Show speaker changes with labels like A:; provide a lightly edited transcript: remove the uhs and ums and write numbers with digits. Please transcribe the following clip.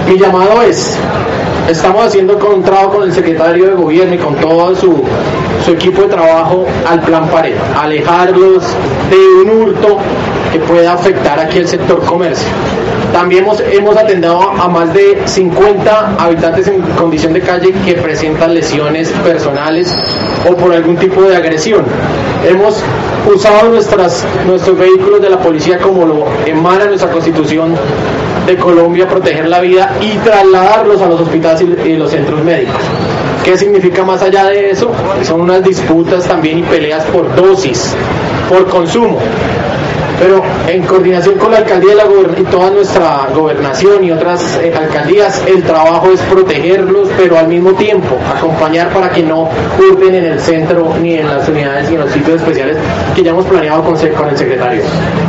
A: Mi llamado es, estamos haciendo un trabajo con el secretario de gobierno y con todo su equipo de trabajo al plan Pared, alejarlos de un hurto que pueda afectar aquí el sector comercio. También hemos atendido a más de 50 habitantes en condición de calle que presentan lesiones personales o por algún tipo de agresión. Hemos usado nuestros vehículos de la policía como lo emana nuestra Constitución de Colombia, proteger la vida y trasladarlos a los hospitales y los centros médicos. ¿Qué significa más allá de eso? Son unas disputas también y peleas por dosis, por consumo. Pero en coordinación con la alcaldía y toda nuestra gobernación y otras alcaldías, el trabajo es protegerlos, pero al mismo tiempo acompañar para que no hurten en el centro ni en las unidades ni en los sitios especiales que ya hemos planeado con el secretario.